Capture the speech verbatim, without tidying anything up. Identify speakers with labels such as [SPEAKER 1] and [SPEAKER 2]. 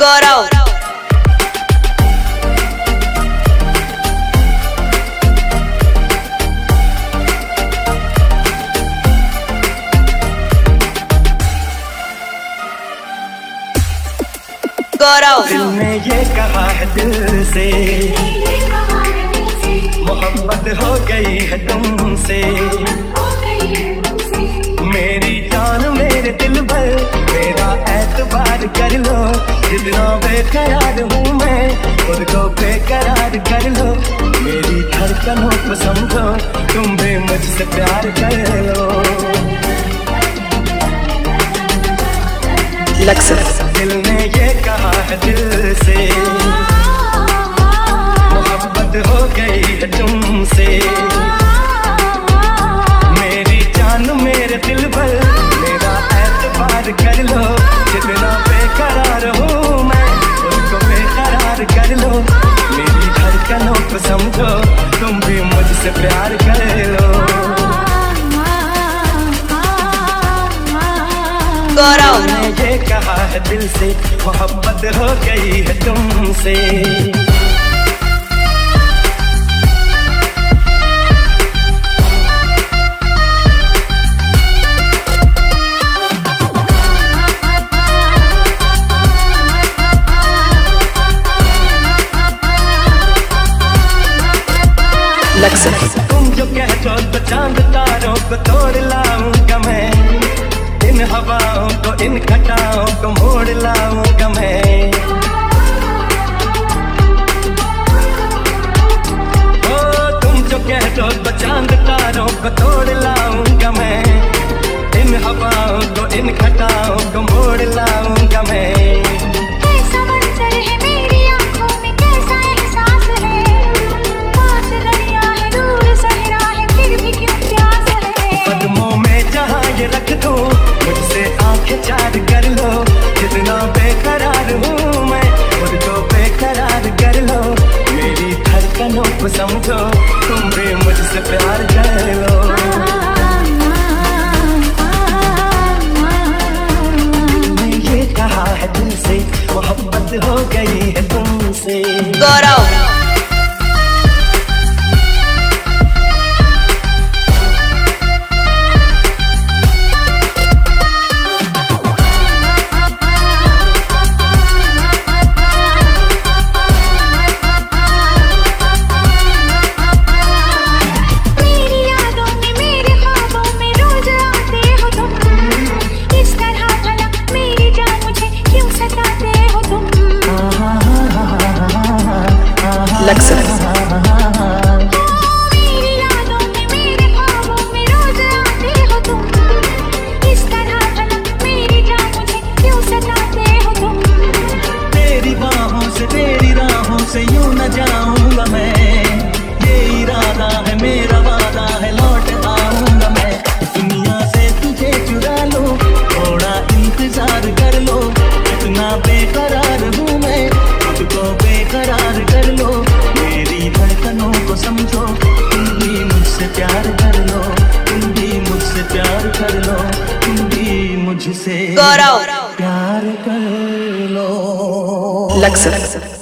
[SPEAKER 1] गौरव गौरव
[SPEAKER 2] दिल ने ये कहा है दिल से मोहब्बत हो गई है तुमसे। मेरी जान मेरे दिल भर मेरा एतबार कर लो। जितना बेकरार हूँ मैं खुद को बेकरार कर लो। मेरी धड़कनों को समझो तुम भी मुझसे प्यार कर लो। दिल ने ये कहा है दिल से मोहब्बत हो गई है तुमसे। मेरी जान मेरे दिल भर मेरा एतबार कर लो। जितना बेकरार हूँ मैं उसको बेकरार कर लो। मेरी धड़कनों को समझो तुम भी मुझसे प्यार कर लो।
[SPEAKER 1] गौरव
[SPEAKER 2] ने ये कहा है दिल से मोहब्बत हो गई है तुमसे। तुम जो कहते हो तो चांद तारों को तोड़ लाऊंगा मैं। इन हवाओं को इन घटाओं को मोड़ लाऊंगा मैं। ओ तुम जो कहते हो तो चांद तारों को तोड़ लाऊंगा मैं। इन हवाओं को इन घटाओं को मोड़ लाऊंगा मैं। रख दो मुझसे आंखें चार कर लो। जितना बेकरार हूँ मैं खुद को बेकरार कर लो। मेरी धड़कनों को समझो तुम भी मुझसे प्यार कर लो। मैं ये कहा है दिल से मोहब्बत हो गई है तुमसे।
[SPEAKER 1] गौरव लक्ष्य
[SPEAKER 3] मेरी यादों में मेरे ख्वाबों में रोज आते हो तुम। इस तरह भला मेरी जान मुझे क्यों सताते हो तुम।
[SPEAKER 2] तेरी बाहों से तेरी राहों से यूं न जाऊंगा मैं। ये इरादा है मेरा वादा है लौट आऊंगा मैं। दुनिया से तुझे चुरा लो थोड़ा इंतजार कर लो। इतना बेकरार हूँ मैं खुद को बेकरार कर लो। मेरी धड़कनों को समझो तुम भी मुझसे प्यार कर लो। तुम भी मुझसे प्यार कर लो। तुम भी मुझसे
[SPEAKER 1] गौरव
[SPEAKER 2] प्यार कर लो।
[SPEAKER 1] लक्ष्य